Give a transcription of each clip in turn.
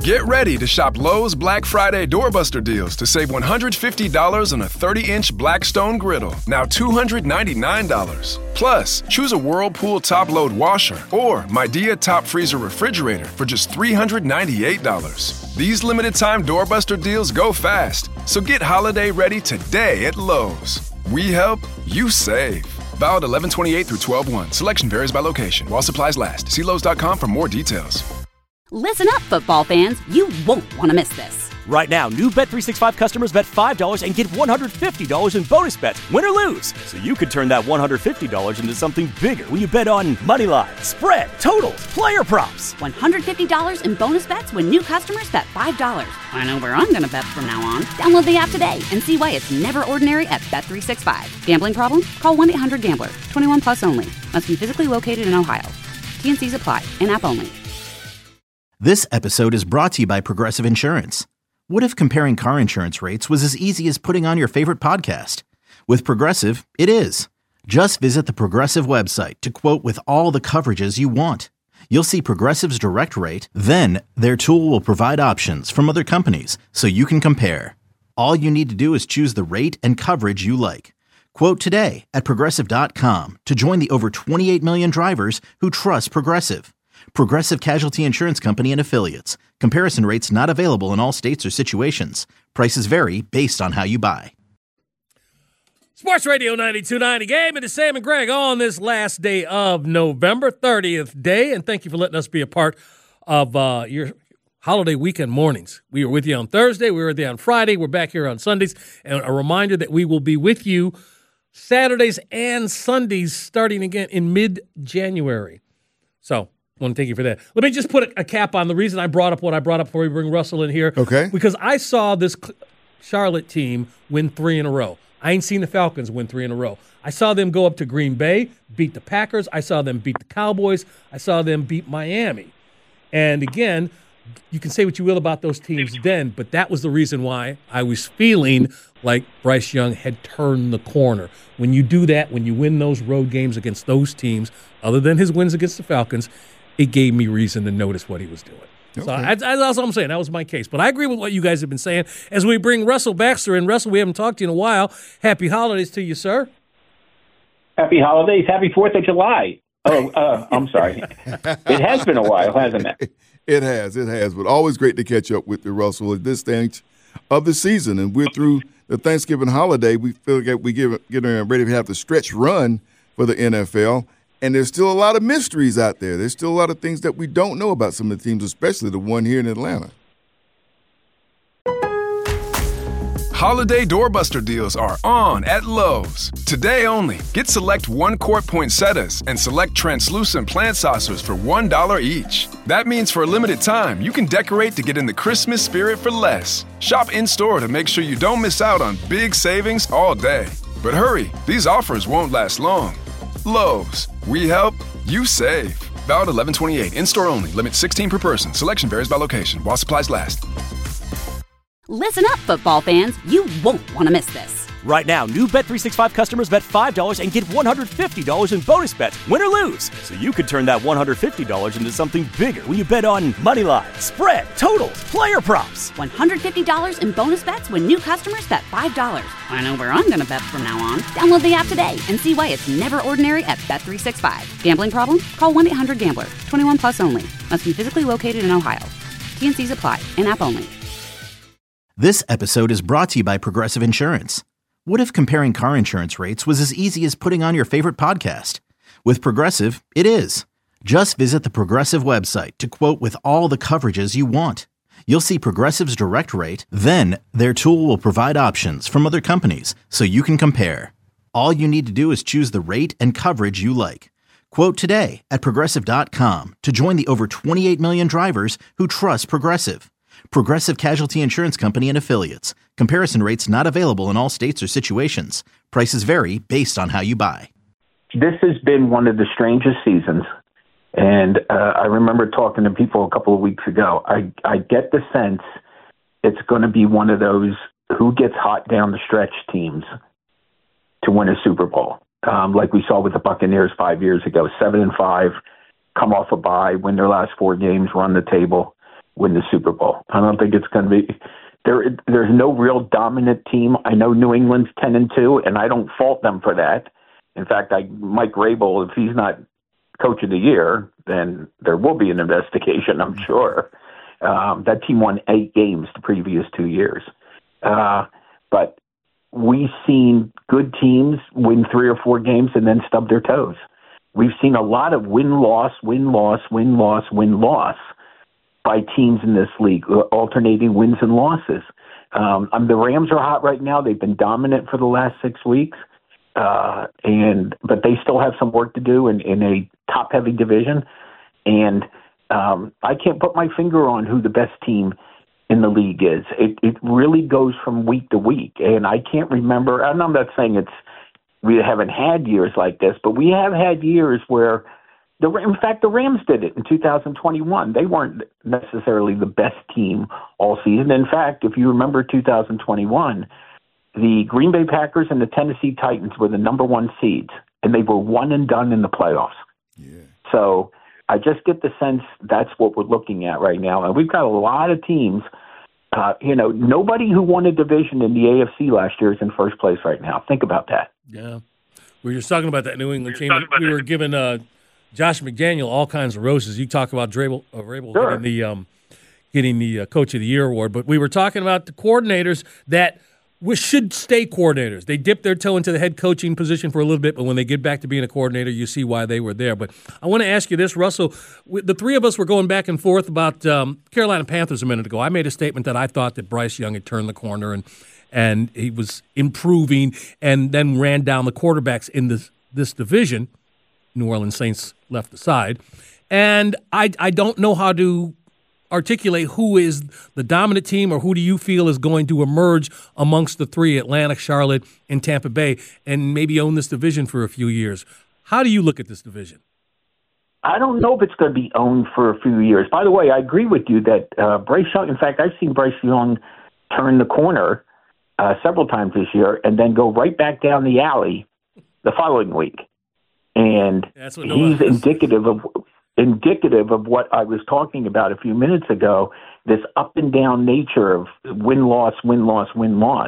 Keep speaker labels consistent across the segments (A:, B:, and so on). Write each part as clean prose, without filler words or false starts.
A: Get ready to shop Lowe's Black Friday Doorbuster deals to save $150 on a 30-inch Blackstone griddle, now $299. Plus, choose a Whirlpool top-load washer or Midea top freezer refrigerator for just $398. These limited-time Doorbuster deals go fast, so get holiday ready today at Lowe's. We help, you save. Valid 11/28 through 12/1. Selection varies by location. While supplies last. See Lowe's.com for more details.
B: Listen up, football fans. You won't want to miss this.
C: Right now, new Bet365 customers bet $5 and get $150 in bonus bets, win or lose. So you could turn that $150 into something bigger when you bet on money line, spread, totals, player props.
B: $150 in bonus bets when new customers bet $5. I know where I'm going to bet from now on. Download the app today and see why it's never ordinary at Bet365. Gambling problem? Call 1-800-GAMBLER. 21 plus only. Must be physically located in Ohio. T&Cs apply. In-app only.
D: This episode is brought to you by Progressive Insurance. What if comparing car insurance rates was as easy as putting on your favorite podcast? With Progressive, it is. Just visit the Progressive website to quote with all the coverages you want. You'll see Progressive's direct rate, then their tool will provide options from other companies so you can compare. All you need to do is choose the rate and coverage you like. Quote today at Progressive.com to join the over 28 million drivers who trust Progressive. Progressive Casualty Insurance Company and Affiliates. Comparison rates not available in all states or situations. Prices vary based on how you buy.
E: Sports Radio 92.9 Game. It is Sam and Greg on this last day of November, 30th day. And thank you for letting us be a part of your holiday weekend mornings. We were with you on Thursday. We were with you on Friday. We're back here on Sundays. And a reminder that we will be with you Saturdays and Sundays starting again in mid-January. So, I want to thank you for that. Let me just put a cap on the reason I brought up what I brought up before we bring Russell in here.
F: Okay.
E: Because I saw this Charlotte team win 3 in a row. I ain't seen the Falcons win 3 in a row. I saw them go up to Green Bay, beat the Packers. I saw them beat the Cowboys. I saw them beat Miami. And again, you can say what you will about those teams then, but that was the reason why I was feeling like Bryce Young had turned the corner. When you do that, when you win those road games against those teams, other than his wins against the Falcons, it gave me reason to notice what he was doing. Okay. So that's all I'm saying. That was my case. But I agree with what you guys have been saying. As we bring Russell Baxter in. Russell, we haven't talked to you in a while. Happy holidays to you, sir.
G: Happy holidays. Happy 4th of July. I'm sorry. It has been a while, hasn't it?
F: It has. But always great to catch up with you, Russell, at this stage of the season. And we're through the Thanksgiving holiday. We feel like we getting ready to have the stretch run for the NFL. And there's still a lot of mysteries out there. There's still a lot of things that we don't know about some of the teams, especially the one here in Atlanta.
A: Holiday doorbuster deals are on at Lowe's. Today only, get select 1-quart poinsettias and select translucent plant saucers for $1 each. That means for a limited time, you can decorate to get in the Christmas spirit for less. Shop in-store to make sure you don't miss out on big savings all day. But hurry, these offers won't last long. Lowe's. We help, you save. Valid 11/28. In-store only. Limit 16 per person. Selection varies by location. While supplies last.
B: Listen up, football fans. You won't want to miss this.
C: Right now, new Bet365 customers bet $5 and get $150 in bonus bets, win or lose. So you could turn that $150 into something bigger when you bet on money line, spread, totals, player props.
B: $150 in bonus bets when new customers bet $5. I know where I'm going to bet from now on. Download the app today and see why it's never ordinary at Bet365. Gambling problem? Call 1-800-GAMBLER. 21 plus only. Must be physically located in Ohio. T&Cs apply. In-app only.
D: This episode is brought to you by Progressive Insurance. What if comparing car insurance rates was as easy as putting on your favorite podcast? With Progressive, it is. Just visit the Progressive website to quote with all the coverages you want. You'll see Progressive's direct rate, then their tool will provide options from other companies so you can compare. All you need to do is choose the rate and coverage you like. Quote today at Progressive.com to join the over 28 million drivers who trust Progressive. Progressive Casualty Insurance Company and Affiliates. Comparison rates not available in all states or situations. Prices vary based on how you buy.
G: This has been one of the strangest seasons. And I remember talking to people a couple of weeks ago. I get the sense it's going to be one of those who gets hot down the stretch teams to win a Super Bowl. Like we saw with the Buccaneers 5 years ago, 7-5, come off a bye, win their last 4 games, run the table. win the Super Bowl. I don't think it's going to be there's no real dominant team. I know New England's 10-2, and I don't fault them for that. In fact, Mike Vrabel, if he's not Coach of the Year, then there will be an investigation, I'm sure. That team won 8 games the previous 2 years. But we've seen good teams win 3 or 4 games and then stub their toes. We've seen a lot of win-loss by teams in this league, alternating wins and losses. The Rams are hot right now. They've been dominant for the last 6 weeks, but they still have some work to do in a top-heavy division. And I can't put my finger on who the best team in the league is. It really goes from week to week, and I can't remember. And I'm not saying we haven't had years like this, but we have had years where in fact, the Rams did it in 2021. They weren't necessarily the best team all season. In fact, if you remember 2021, the Green Bay Packers and the Tennessee Titans were the number 1 seeds, and they were one and done in the playoffs.
F: Yeah.
G: So I just get the sense that's what we're looking at right now. And we've got a lot of teams. Nobody who won a division in the AFC last year is in first place right now. Think about that.
E: Yeah. We were just talking about that New England team. We were giving Josh McDaniel all kinds of roses. You talk about Vrabel
G: Sure.
E: getting the Coach of the Year award, but we were talking about the coordinators that should stay coordinators. They dip their toe into the head coaching position for a little bit, but when they get back to being a coordinator, you see why they were there. But I want to ask you this, Russell. The three of us were going back and forth about Carolina Panthers a minute ago. I made a statement that I thought that Bryce Young had turned the corner and he was improving, and then ran down the quarterbacks in this division. New Orleans Saints left aside. And I don't know how to articulate who is the dominant team, or who do you feel is going to emerge amongst the three, Atlanta, Charlotte, and Tampa Bay, and maybe own this division for a few years. How do you look at this division?
G: I don't know if it's going to be owned for a few years. By the way, I agree with you that Bryce Young, in fact, I've seen Bryce Young turn the corner several times this year and then go right back down the alley the following week. And he's indicative of what I was talking about a few minutes ago, this up and down nature of win-loss, win-loss, win-loss.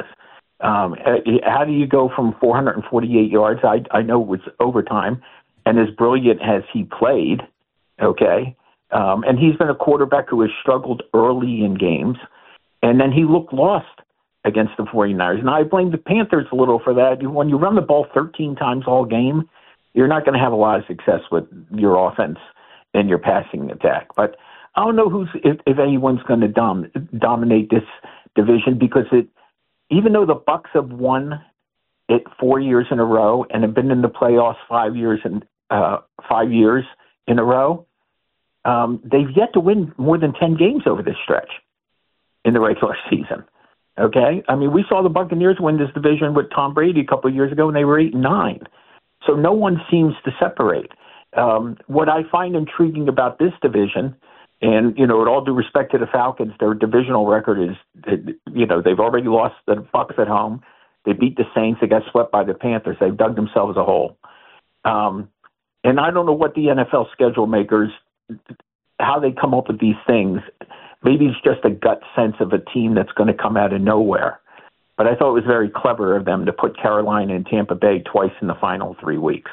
G: How do you go from 448 yards? I know it was overtime, and as brilliant as he played, okay, and he's been a quarterback who has struggled early in games, and then he looked lost against the 49ers. And I blame the Panthers a little for that. When you run the ball 13 times all game, you're not going to have a lot of success with your offense and your passing attack. But I don't know if anyone's going to dominate this division, because even though the Bucs have won it 4 years in a row and have been in the playoffs 5 years in a row, they've yet to win more than 10 games over this stretch in the regular season. Okay, I mean, we saw the Buccaneers win this division with Tom Brady a couple of years ago, and they were 8-9. So no one seems to separate. What I find intriguing about this division, and, with all due respect to the Falcons, their divisional record is, they've already lost the Bucs at home. They beat the Saints. They got swept by the Panthers. They've dug themselves a hole. And I don't know what the NFL schedule makers, how they come up with these things. Maybe it's just a gut sense of a team that's going to come out of nowhere. But I thought it was very clever of them to put Carolina and Tampa Bay twice in the final 3 weeks.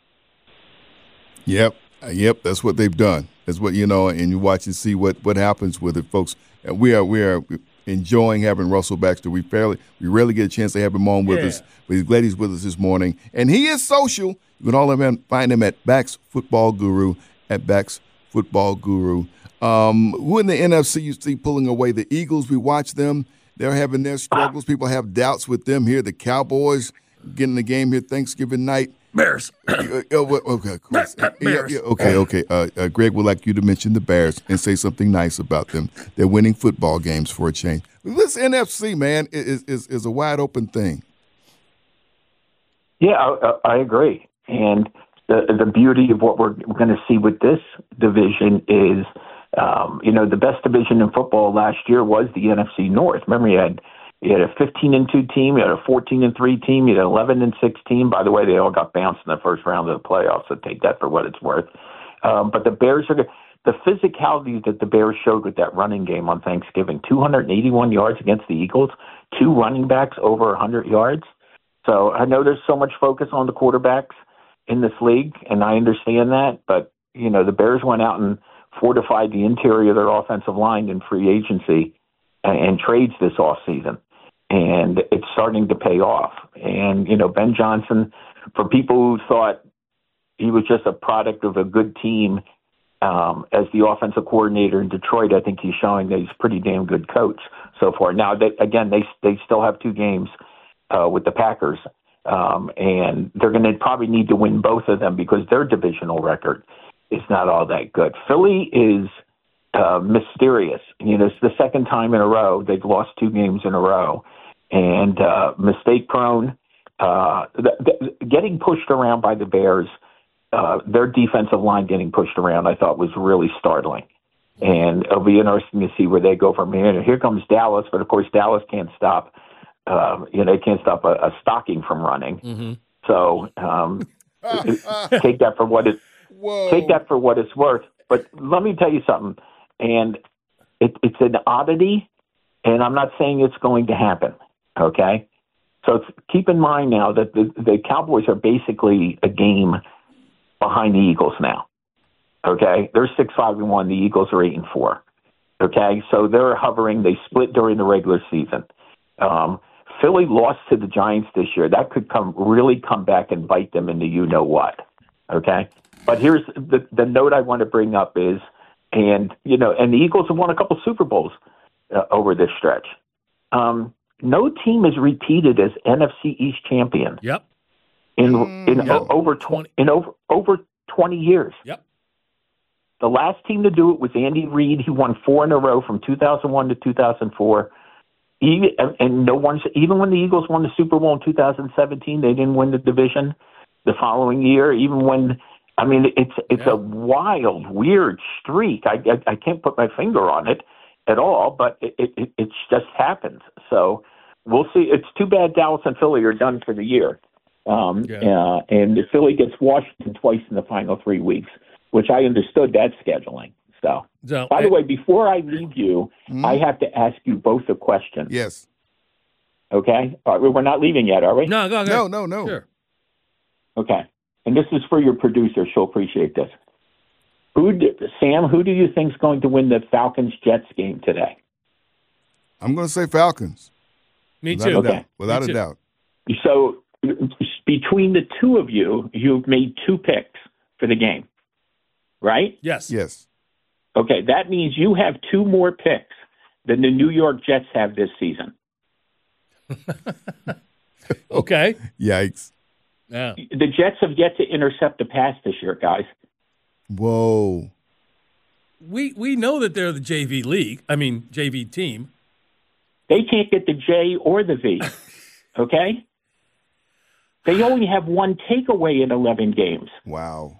F: Yep, that's what they've done. That's what, and you watch and see what happens with it, folks. We are enjoying having Russell Baxter. We rarely get a chance to have him on with us, but he's glad he's with us this morning. And he is social. You can find him at Bax Football Guru, at Bax Football Guru. Who in the NFC you see pulling away? The Eagles, we watch them. They're having their struggles. People have doubts with them here. The Cowboys getting the game here Thanksgiving night.
E: Bears.
F: Okay, of course.
E: Bears.
F: Okay. Greg would like you to mention the Bears and say something nice about them. They're winning football games for a change. This NFC, man, is a wide open thing.
G: Yeah, I agree. And the beauty of what we're going to see with this division is, the best division in football last year was the NFC North. Remember, you had a 15-2 team, you had a 14-3 team, you had an 11-6 team. By the way, they all got bounced in the first round of the playoffs, so take that for what it's worth. But the Bears the physicality that the Bears showed with that running game on Thanksgiving, 281 yards against the Eagles, 2 running backs over 100 yards. So I know there's so much focus on the quarterbacks in this league, and I understand that, but, the Bears went out and fortified the interior of their offensive line in free agency and trades this offseason, and it's starting to pay off. And, Ben Johnson, for people who thought he was just a product of a good team as the offensive coordinator in Detroit, I think he's showing that he's a pretty damn good coach so far. Now, they still have 2 games with the Packers, and they're going to probably need to win both of them because their divisional record is not all that good. Philly is mysterious. It's the second time in a row they've lost 2 games in a row, and mistake prone. Getting pushed around by the Bears, their defensive line getting pushed around, I thought was really startling. And it'll be interesting to see where they go from here. And here comes Dallas, but of course Dallas can't stop. They can't stop a stocking from running. Mm-hmm. So take that for what it.
F: Whoa.
G: Take that for what it's worth. But let me tell you something, and it's an oddity, and I'm not saying it's going to happen, okay? So keep in mind now that the Cowboys are basically a game behind the Eagles now, okay? They're 6-5-1. The Eagles are 8-4, okay? So they're hovering. They split during the regular season. Philly lost to the Giants this year. That could really come back and bite them in the you-know-what, okay? But here's the note I want to bring up is, and the Eagles have won a couple Super Bowls over this stretch. No team is repeated as NFC East champion.
E: Yep.
G: Over 20 years.
E: Yep.
G: The last team to do it was Andy Reid. He won 4 in a row from 2001 to 2004. And no one's, even when the Eagles won the Super Bowl in 2017, they didn't win the division the following year. Even when, it's a wild, weird streak. I can't put my finger on it at all, but it just happens. So we'll see. It's too bad Dallas and Philly are done for the year. And Philly gets Washington twice in the final 3 weeks, which I understood that scheduling. So by the way, before I leave you, I have to ask you both a question.
F: Yes.
G: Okay. We're not leaving yet, are we?
E: No, go ahead.
F: No.
E: Sure.
G: Okay. And this is for your producer. She'll appreciate this. Sam, who do you think is going to win the Falcons-Jets game today?
F: I'm going to say Falcons.
E: Me too.
F: Without a doubt.
G: So between the two of you, you've made 2 picks for the game, right?
E: Yes.
F: Yes.
G: Okay, that means you have 2 more picks than the New York Jets have this season.
E: Okay.
F: Yikes.
E: Yeah.
G: The Jets have yet to intercept a pass this year, guys.
F: Whoa.
E: We know that they're the JV team.
G: They can't get the J or the V, okay? They only have 1 takeaway in 11 games.
F: Wow.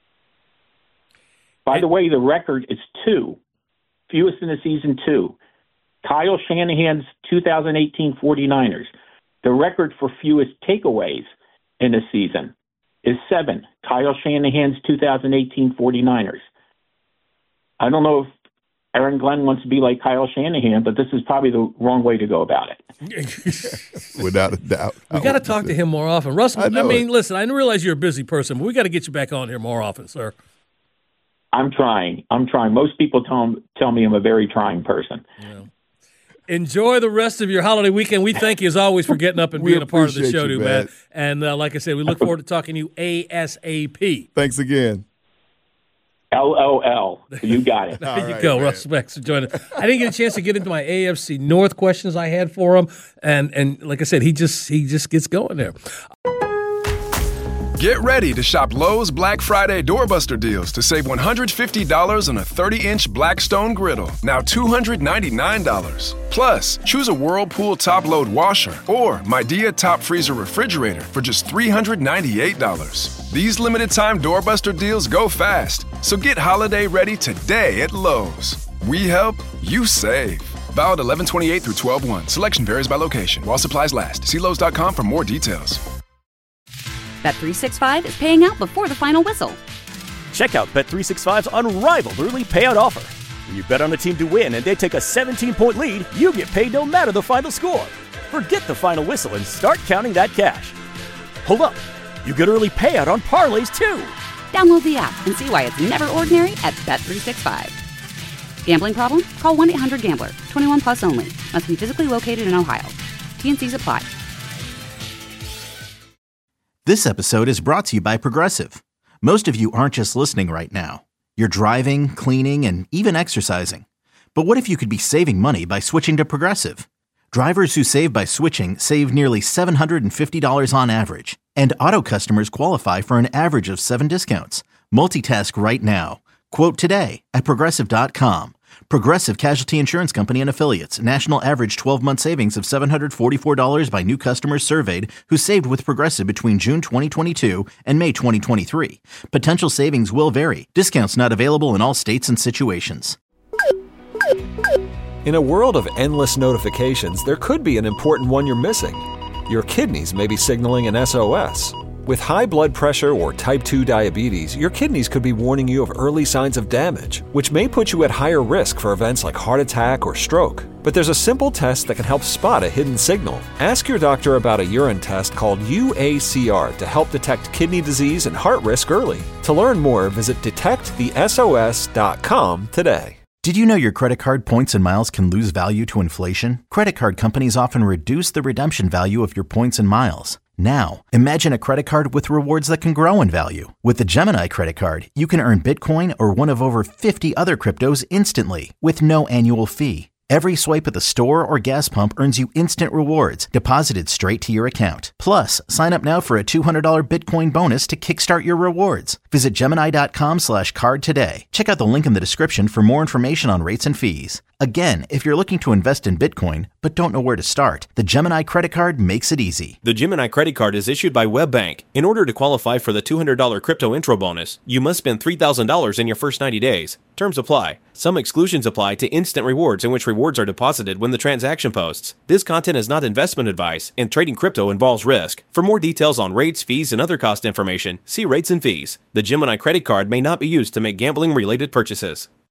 G: By the way, the record is 2. Fewest in the season, 2. Kyle Shanahan's 2018 49ers. The record for fewest takeaways in a season is 7. Kyle Shanahan's 2018 49ers. I don't know if Aaron Glenn wants to be like Kyle Shanahan, but this is probably the wrong way to go about it.
F: Without a doubt.
E: We got to talk to him more often. Russell, listen, I realize you're a busy person, but we got to get you back on here more often, sir.
G: I'm trying. Most people tell me I'm a very trying person.
E: Yeah. Enjoy the rest of your holiday weekend. We thank you, as always, for getting up and being a part of the show, man. And like I said, we look forward to talking to you ASAP.
F: Thanks again.
G: LOL. You got it.
E: There you go. Russell Bex for joining us. I didn't get a chance to get into my AFC North questions I had for him. And like I said, he just gets going there.
A: Get ready to shop Lowe's Black Friday doorbuster deals to save $150 on a 30-inch Blackstone griddle, now $299. Plus, choose a Whirlpool top-load washer or Midea top freezer refrigerator for just $398. These limited-time doorbuster deals go fast, so get holiday ready today at Lowe's. We help, you save. Valid 11/28 through 12/1. Selection varies by location. While supplies last. See Lowe's.com for more details.
B: Bet365 is paying out before the final whistle.
C: Check out Bet365's unrivaled early payout offer. When you bet on a team to win and they take a 17-point lead, you get paid no matter the final score. Forget the final whistle and start counting that cash. Hold up. You get early payout on parlays, too.
B: Download the app and see why it's never ordinary at Bet365. Gambling problem? Call 1-800-GAMBLER. 21 plus only. Must be physically located in Ohio. T&Cs apply.
D: This episode is brought to you by Progressive. Most of you aren't just listening right now. You're driving, cleaning, and even exercising. But what if you could be saving money by switching to Progressive? Drivers who save by switching save nearly $750 on average. And auto customers qualify for an average of 7 discounts. Multitask right now. Quote today at Progressive.com. Progressive Casualty Insurance Company and Affiliates. National average 12-month savings of $744 by new customers surveyed who saved with Progressive between June 2022 and May 2023. Potential savings will vary. Discounts not available in all states and situations.
H: In a world of endless notifications, there could be an important one you're missing. Your kidneys may be signaling an SOS. With high blood pressure or type 2 diabetes, your kidneys could be warning you of early signs of damage, which may put you at higher risk for events like heart attack or stroke. But there's a simple test that can help spot a hidden signal. Ask your doctor about a urine test called UACR to help detect kidney disease and heart risk early. To learn more, visit detectthesos.com today.
D: Did you know your credit card points and miles can lose value to inflation? Credit card companies often reduce the redemption value of your points and miles. Now, imagine a credit card with rewards that can grow in value. With the Gemini credit card, you can earn Bitcoin or one of over 50 other cryptos instantly with no annual fee. Every swipe at the store or gas pump earns you instant rewards deposited straight to your account. Plus, sign up now for a $200 Bitcoin bonus to kickstart your rewards. Visit Gemini.com/card today. Check out the link in the description for more information on rates and fees. Again, if you're looking to invest in Bitcoin but don't know where to start, the Gemini credit card makes it easy.
I: The Gemini credit card is issued by WebBank. In order to qualify for the $200 crypto intro bonus, you must spend $3,000 in your first 90 days. Terms apply. Some exclusions apply to instant rewards in which rewards are deposited when the transaction posts. This content is not investment advice, and trading crypto involves risk. For more details on rates, fees, and other cost information, see rates and fees. The Gemini credit card may not be used to make gambling-related purchases.